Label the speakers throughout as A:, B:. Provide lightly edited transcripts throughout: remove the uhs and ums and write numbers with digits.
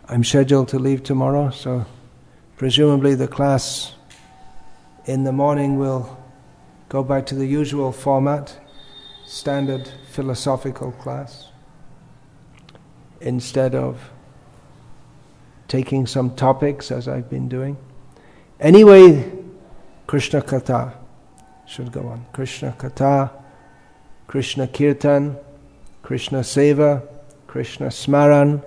A: I'm scheduled to leave tomorrow, so presumably the class in the morning will go back to the usual format, standard philosophical class, instead of taking some topics as I've been doing. Anyway, Krishna Katha should go on. Krishna Katha, Krishna Kirtan, Krishna Seva, Krishna Smaran.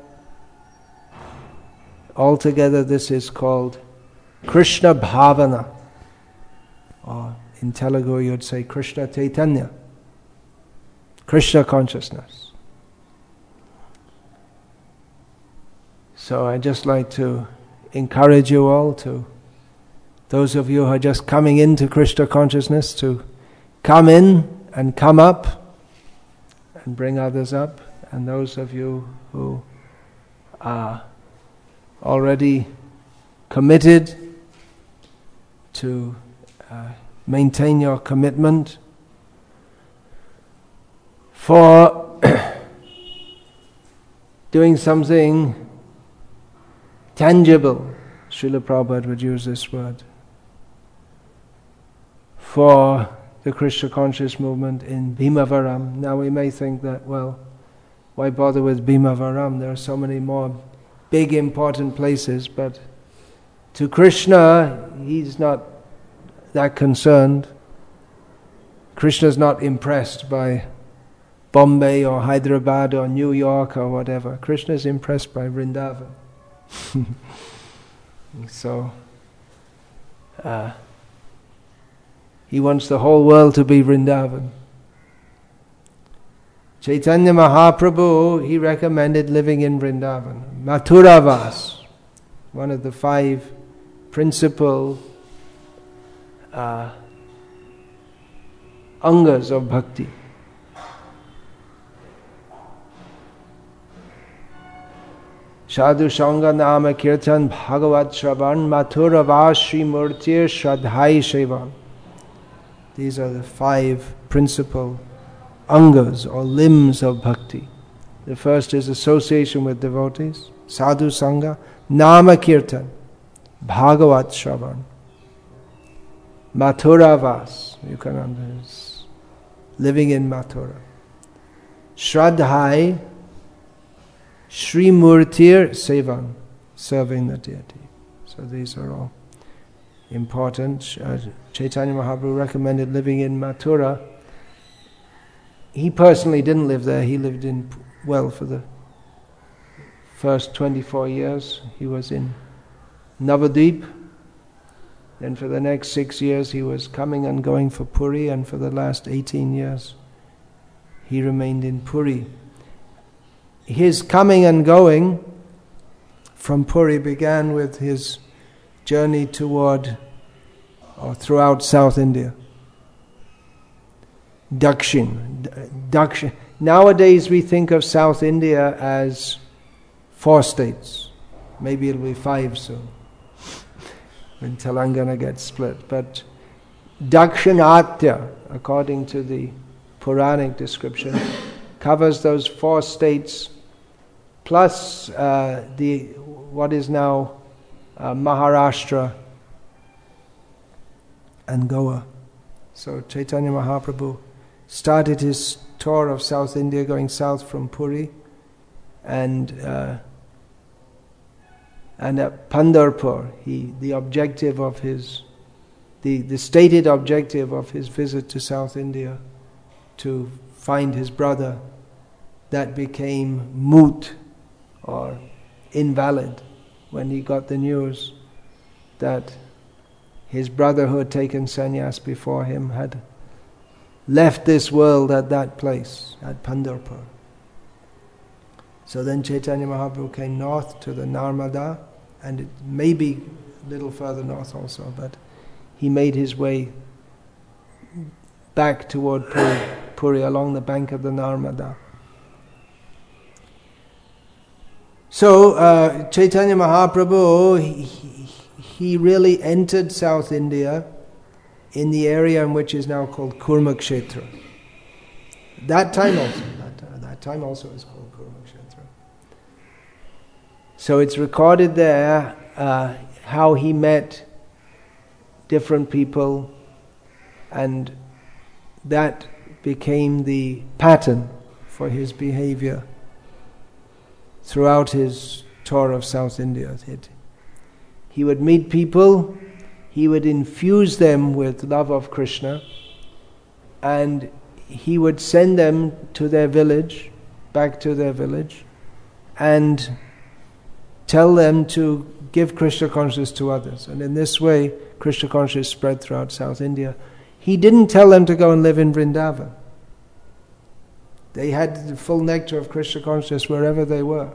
A: Altogether this is called Krishna Bhavana. Or in Telugu you'd say Krishna Chaitanya. Krishna consciousness. So I'd just like to encourage you all to, those of you who are just coming into Krishna consciousness, to come in and come up and bring others up. And those of you who are already committed to maintain your commitment for doing something tangible. Srila Prabhupada would use this word. For the Krishna conscious movement in Bhimavaram. Now we may think that, well, why bother with Bhimavaram? There are so many more big important places, but to Krishna, he's not that concerned. Krishna's not impressed by Bombay or Hyderabad or New York or whatever. Krishna is impressed by Vrindavan. So he wants the whole world to be Vrindavan. Chaitanya Mahaprabhu, he recommended living in Vrindavan. Mathuravas, one of the 5 principal angas of bhakti. Sadhu Sangha Nama Kirtan Bhagavat Shravan Mathuravas Sri Murtir Shradhai Shevan. These are the 5 principal angas or limbs of bhakti. The first is association with devotees, sadhu sangha, nama kirtan, bhagavat shravan, mathuravas, you can understand, living in Mathura, shraddhai, Sri Murtir Sevan, serving the deity. So these are all important. Chaitanya Mahaprabhu recommended living in Mathura. He personally didn't live there. He lived in, well, for the first 24 years he was in Navadvip. Then for the next 6 years he was coming and going for Puri, and for the last 18 years he remained in Puri. His coming and going from Puri began with his journey toward or throughout South India. Dakshin. Nowadays we think of South India as 4 states. Maybe it'll be 5 soon, when Telangana gets split. But Dakshinatya, according to the Puranic description, covers those 4 states, plus what is now Maharashtra and Goa. So Chaitanya Mahaprabhu started his tour of South India, going south from Puri, and at Pandharpur, the objective of his, the stated objective of his visit to South India, to find his brother, that became moot or invalid when he got the news that his brother who had taken sannyas before him had left this world at that place, at Pandharpur. So then Chaitanya Mahaprabhu came north to the Narmada, and it may be a little further north also, but he made his way back toward Puri along the bank of the Narmada. So Chaitanya Mahaprabhu, he really entered South India in the area in which is now called Kurmakshetra. That time also is called Kurmakshetra. So it's recorded there how he met different people, and that became the pattern for his behavior throughout his tour of South India. He would meet people, he would infuse them with love of Krishna, and he would send them to their village, back to their village, and tell them to give Krishna consciousness to others. And in this way, Krishna consciousness spread throughout South India. He didn't tell them to go and live in Vrindavan. They had the full nectar of Krishna consciousness wherever they were.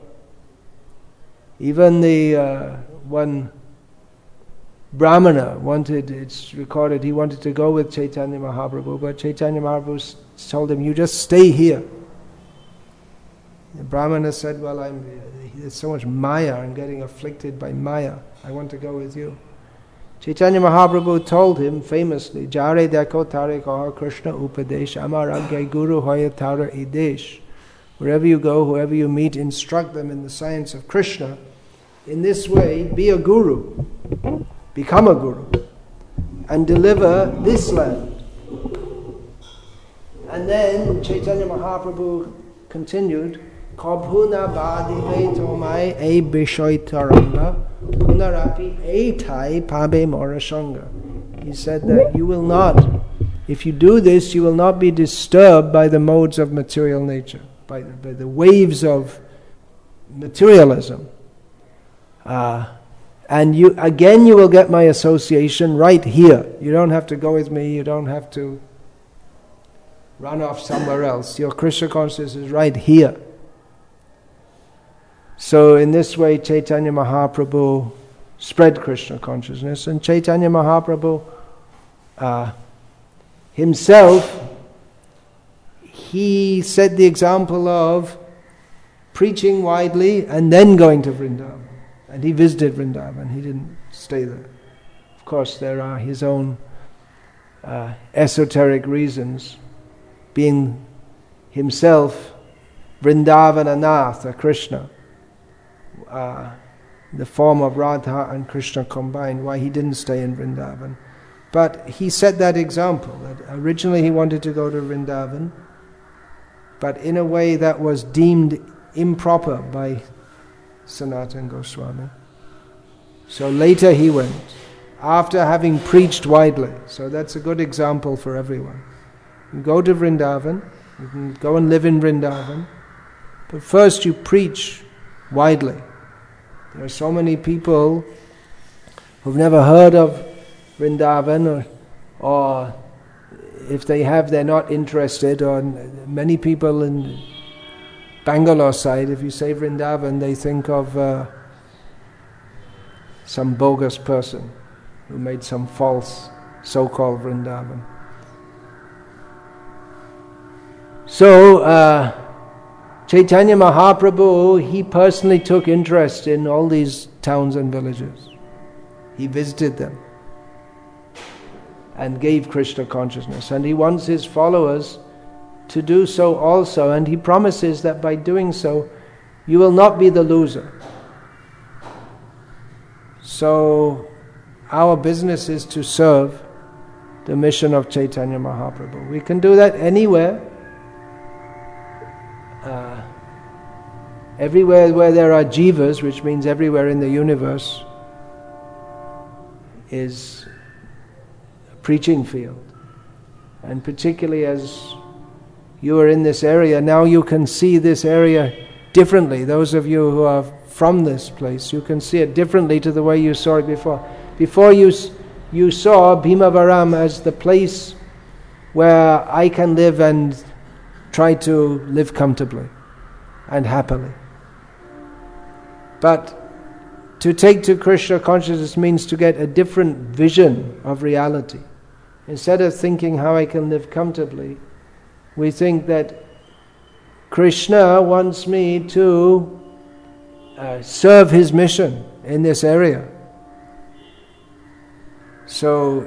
A: Even the one Brahmana wanted, it's recorded, he wanted to go with Chaitanya Mahaprabhu, but Chaitanya Mahaprabhu told him, you just stay here. The Brahmana said, well, there's so much Maya, I'm getting afflicted by Maya, I want to go with you. Chaitanya Mahaprabhu told him famously, Jare deko tare kaha Krishna upadesh, amar agya guru hoya tara idesh. Wherever you go, whoever you meet, instruct them in the science of Krishna. In this way, be a guru, become a guru, and deliver this land. And then Chaitanya Mahaprabhu continued, Kabhuna badive tomai e bishoitaranga punarapi e tai pabe morashanga. He said that you will not, if you do this, you will not be disturbed by the modes of material nature, by the waves of materialism. And you will get my association right here. You don't have to go with me, you don't have to run off somewhere else. Your Krishna consciousness is right here. So in this way, Chaitanya Mahaprabhu spread Krishna consciousness, and Chaitanya Mahaprabhu himself, he set the example of preaching widely and then going to Vrindavan. And he visited Vrindavan, he didn't stay there. Of course, there are his own esoteric reasons, being himself Vrindavananath, Krishna, the form of Radha and Krishna combined, why he didn't stay in Vrindavan. But he set that example, that originally he wanted to go to Vrindavan, but in a way that was deemed improper by Sanatana Goswami. So later he went, after having preached widely. So that's a good example for everyone. You go to Vrindavan, you can go and live in Vrindavan, but first you preach widely. There are so many people who've never heard of Vrindavan, or if they have, they're not interested, or many people in Bangalore side, if you say Vrindavan, they think of some bogus person who made some false so-called Vrindavan. So, Chaitanya Mahaprabhu, he personally took interest in all these towns and villages. He visited them and gave Krishna consciousness. And he wants his followers to do so also. And he promises that by doing so, you will not be the loser. So, our business is to serve the mission of Chaitanya Mahaprabhu. We can do that anywhere. Everywhere where there are jivas, which means everywhere in the universe, is a preaching field. And particularly as you are in this area, now you can see this area differently. Those of you who are from this place, you can see it differently to the way you saw it before. Before you saw Bhimavaram as the place where I can live and try to live comfortably and happily. But to take to Krishna consciousness means to get a different vision of reality. Instead of thinking how I can live comfortably, we think that Krishna wants me to serve his mission in this area. So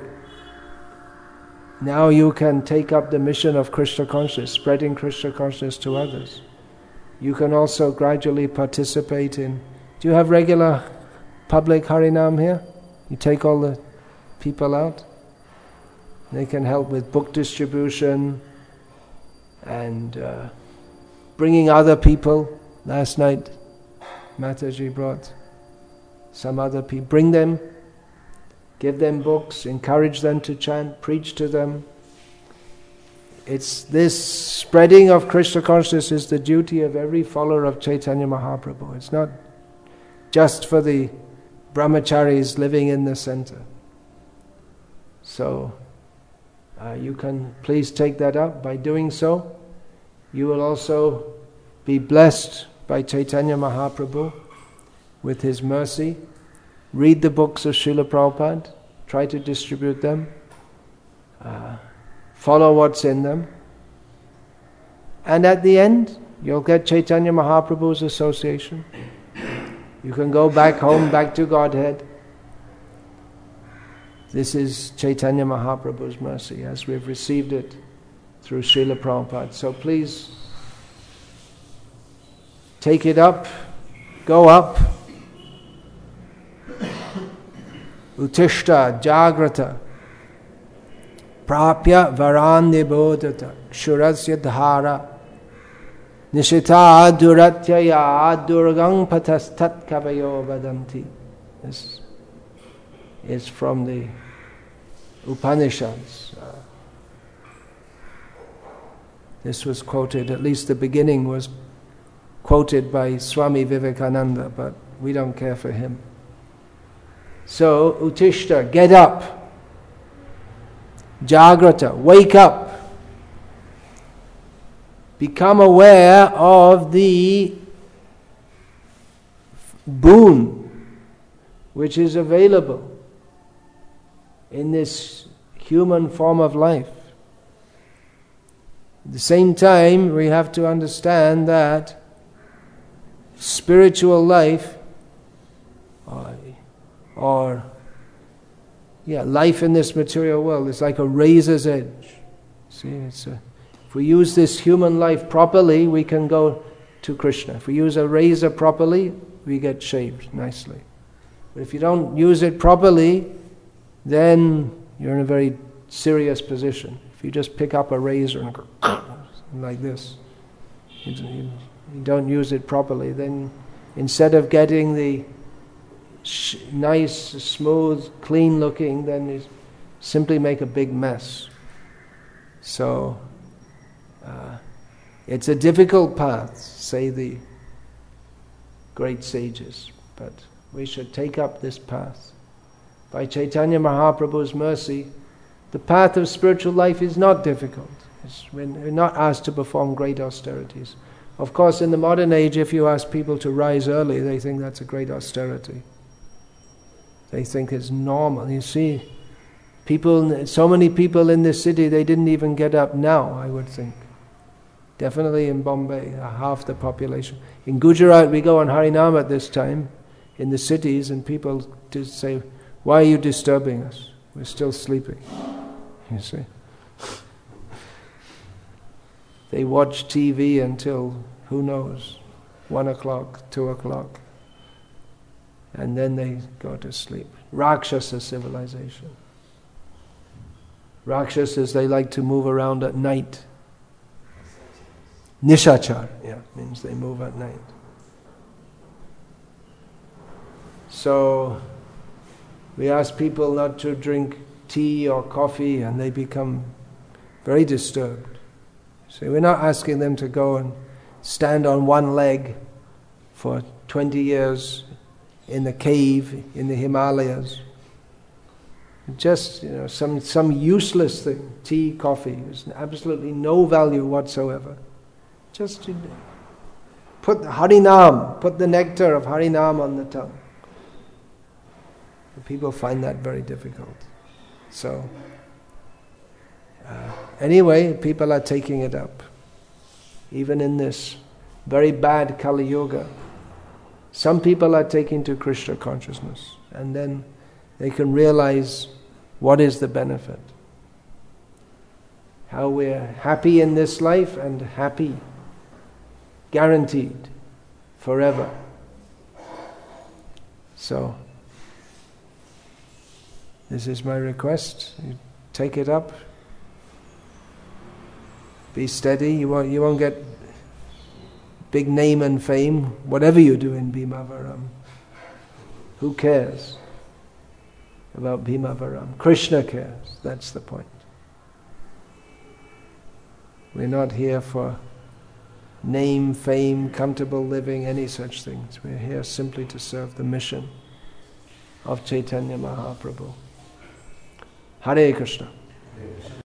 A: now you can take up the mission of Krishna consciousness, spreading Krishna consciousness to others. You can also gradually participate in Do you have regular public Harinam here? You take all the people out? They can help with book distribution and bringing other people. Last night, Mataji brought some other people. Bring them, give them books, encourage them to chant, preach to them. It's this spreading of Krishna consciousness is the duty of every follower of Chaitanya Mahaprabhu. It's not just for the brahmacharis living in the center. So, you can please take that up. By doing so, you will also be blessed by Chaitanya Mahaprabhu with his mercy. Read the books of Srila Prabhupada, try to distribute them, follow what's in them, and at the end, you'll get Chaitanya Mahaprabhu's association. You can go back home, back to Godhead. This is Chaitanya Mahaprabhu's mercy as we've received it through Srila Prabhupada. So please take it up, go up. Utishta Jagrata Prapya Varandi Bodhata Kshurasya Dhara Nishita Duratyaya Durgang Patas Tat Kavayo Vadanti. This is from the Upanishads. This was quoted, at least the beginning was quoted by Swami Vivekananda, but we don't care for him. So, Utishta, get up. Jagrata, wake up. Become aware of the boon which is available in this human form of life. At the same time, we have to understand that spiritual life life in this material world is like a razor's edge. See, if we use this human life properly, we can go to Krishna. If we use a razor properly, we get shaved nicely. But if you don't use it properly, then you're in a very serious position. If you just pick up a razor and go like this, you don't use it properly, then instead of getting the nice, smooth, clean looking, then you simply make a big mess. So, it's a difficult path, say the great sages, but we should take up this path. By Chaitanya Mahaprabhu's mercy, the path of spiritual life is not difficult. We're not asked to perform great austerities. Of course, in the modern age, if you ask people to rise early, they think that's a great austerity. They think it's normal. You see, so many people in this city, they didn't even get up now, I would think. Definitely in Bombay, half the population. In Gujarat, we go on Harinam at this time, in the cities, and people just say, "Why are you disturbing us? We're still sleeping." You see. They watch TV until, who knows, 1 o'clock, 2 o'clock. And then they go to sleep. Rakshasa civilization. Rakshasas, they like to move around at night. Nishachar, means they move at night. So, we ask people not to drink tea or coffee and they become very disturbed. So we're not asking them to go and stand on one leg for 20 years in the cave in the Himalayas. Just, some useless thing, tea, coffee, there's absolutely no value whatsoever. Just put Harinam, put the nectar of Harinam on the tongue. People find that very difficult. So, anyway, people are taking it up. Even in this very bad Kali Yuga, some people are taking to Krishna consciousness, and then they can realize what is the benefit. How we're happy in this life and happy, guaranteed, forever. So, this is my request. You take it up. Be steady. You won't get big name and fame, whatever you do in Bhimavaram. Who cares about Bhimavaram? Krishna cares. That's the point. We're not here for name, fame, comfortable living, any such things. We're here simply to serve the mission of Chaitanya Mahaprabhu. Hare Krishna.